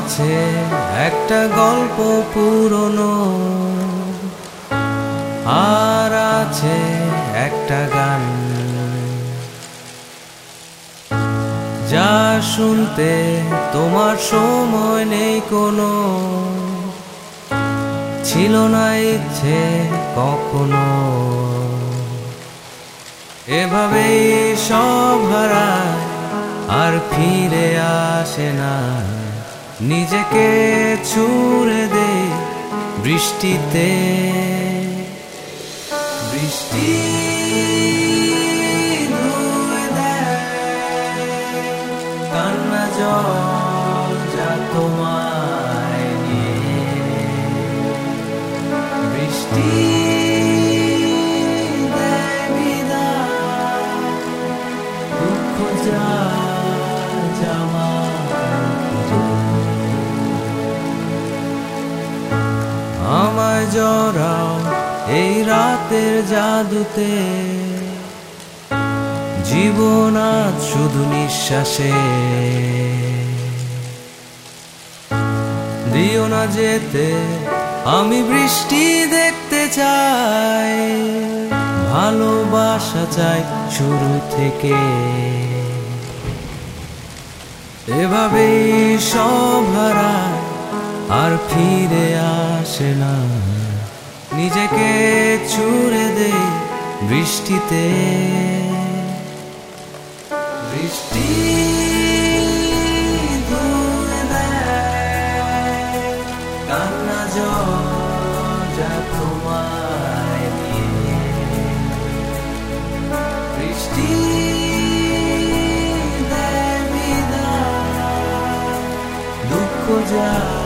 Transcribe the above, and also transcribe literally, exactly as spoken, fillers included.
আছে একটা গল্প পুরনো, আর আছে একটা গান যা শুনতে তোমার সময় নেই কোনো, ছিল না ইচ্ছে কখনো। এভাবেই সব হারায় আর ফিরে আসে না, নিজেকে ছুঁড়ে দে বৃষ্টিতে। বৃষ্টি ধুয়ে দেয় কান্না জল যা তোমায় নিয়ে। বৃষ্টি দেয় বিদায় দুঃখ যা জামা আমায় জড়াও এই রাতের জাদুতে। জীবন আজ শুধু নিঃশ্বাসে, দিও না যেতে আমি বৃষ্টি দেখতে চাই। ভালোবাসা চাই শুরু থেকে, এভাবেই সব হারায় আর ফিরে আসে না, নিজেকে ছুঁড়ে দে বৃষ্টিতে। বৃষ্টি ধুয়ে দেয় কান্না জল যা তোমায় নিয়ে। বৃষ্টি দেয় বিদায় দুঃখ যা